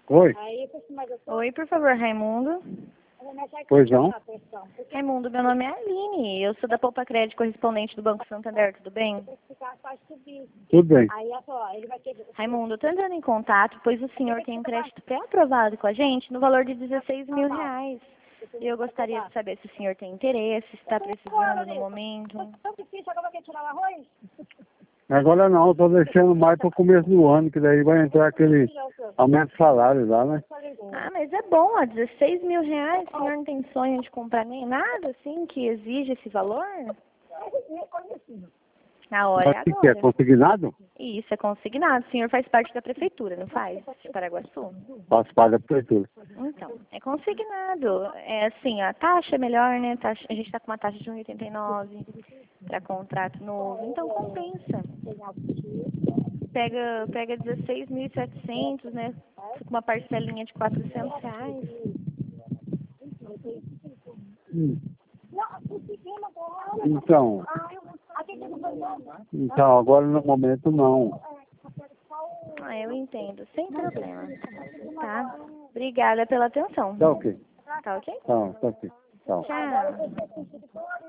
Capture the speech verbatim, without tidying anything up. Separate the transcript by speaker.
Speaker 1: Oi,
Speaker 2: Oi, por favor, Raimundo.
Speaker 1: pois não?
Speaker 2: Raimundo, meu nome é Aline. Eu sou da Poupa Crédito, correspondente do Banco Santander, tudo bem?
Speaker 1: Tudo bem.
Speaker 2: Raimundo, eu tô entrando em contato, pois o senhor tem um crédito pré-aprovado com a gente no valor de dezesseis mil reais. E eu gostaria de saber se o senhor tem interesse, se está precisando no momento.
Speaker 1: Agora não, eu tô deixando mais pro começo do ano, que daí vai entrar aquele aumento de salário lá, né?
Speaker 2: Ah, mas é bom, ó, dezesseis mil reais, o senhor não tem sonho de comprar nem nada, assim, que exige esse valor? Na hora é
Speaker 1: Mas o que que é?
Speaker 2: agora.
Speaker 1: Consignado?
Speaker 2: Isso, é consignado. O senhor faz parte da prefeitura, não faz? De Paraguaçu?
Speaker 1: Faço parte da prefeitura.
Speaker 2: Então, é consignado. É assim, a taxa é melhor, né? Taxa, a gente está com uma taxa de um vírgula oitenta e nove para contrato novo, então compensa. Pega, pega dezesseis mil e setecentos, né? Com uma parcelinha de quatrocentos reais.
Speaker 1: Hum. Então, então, agora no momento não.
Speaker 2: Ah, eu entendo, sem problema. Tá? Obrigada pela atenção.
Speaker 1: Tá ok.
Speaker 2: Tá ok?
Speaker 1: Tá, tá ok. Tá.
Speaker 2: Tchau.